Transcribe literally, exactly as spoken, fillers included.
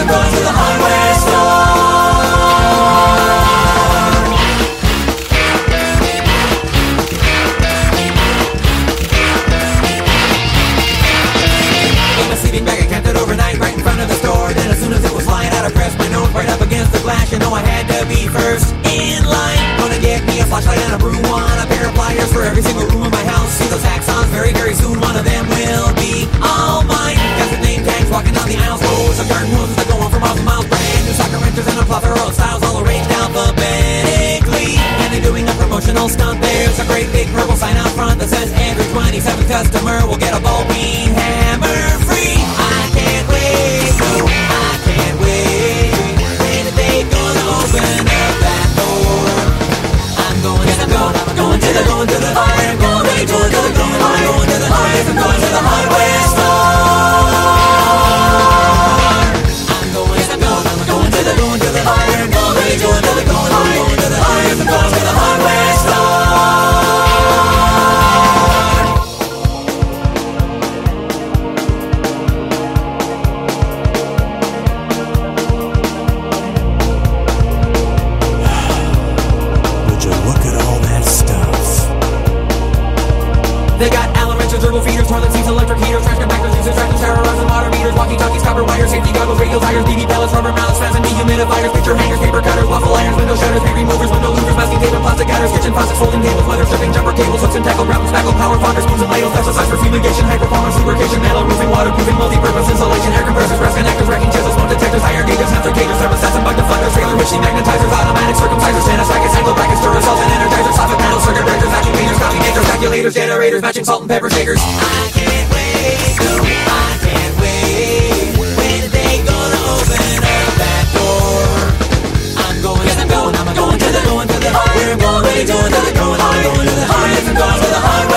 I'm going to the hardware store. In a sleeping bag, I kept it overnight right in front of the store. Then as soon as it was flying out, I pressed my nose right up against the glass. You know I had to be first in line. Gonna get me a flashlight and a brew one, a pair of pliers for every single room in my house. See those axons very, very soon. One of them will be all mine. Got the name tags walking down the aisles. Rows of garden hoses that go on for miles and miles. Brand new socket wrenches and a plethora of styles, all arranged alphabetically. And they're doing a promotional stunt. There's a great big purple sign out front that says every twenty-seventh customer will get a ball peen hammer free. I can't wait, no, I can't wait. When are they gonna open up that door? I'm going, yes, I'm going, I'm going to the, going to the hardware. I'm going, ready to the, going, I'm going to the hardware. I'm going to the hardware store. I'm going, yes, I'm going, I'm going to the, going to the hardware. I'm going, ready to the, going, I'm going to the hardware. I'm going to the hardware store. They got Allen wrenches, turbo feeders, toilet seats, electric heaters, trash compactors, users, tractors, shower rods, and water meters, walkie-talkies, copper wires, safety goggles, radio tires, B B pellets, rubber mallets, fans and dehumidifiers, picture hangers, paper cutters, waffle irons, window shutters, paint removers, window louvers, masking tape and plastic cutters, kitchen faucets, folding tables, leather stripping, jumper cables, hooks and tackle, gravel, spackle, power fonders, spoons and ladles, pesticides for fumigation, high performance, lubrication, metal roofing, waterproofing, multi-purpose insulation, air compressors, rest connectors, wrecking chisels, smoke detectors, higher gauges, sensor gauges, thermostats and bug deflectors, trailer hitching, magnetizers, automatic circumcisers, stanostackets, angle brackets, duracell and energizers, soffit panels, circuit breakers, vacuum cleaners, coffee makers, calculators, generators, matching salt and pepper shakers. I can't wait, no, I can't wait. When are they gonna open up that door? I'm going, yes, I'm going, I'm going to the, going to the hardware. I'm going, ready to the, going, I'm going to the hardware. I'm going to the hardware.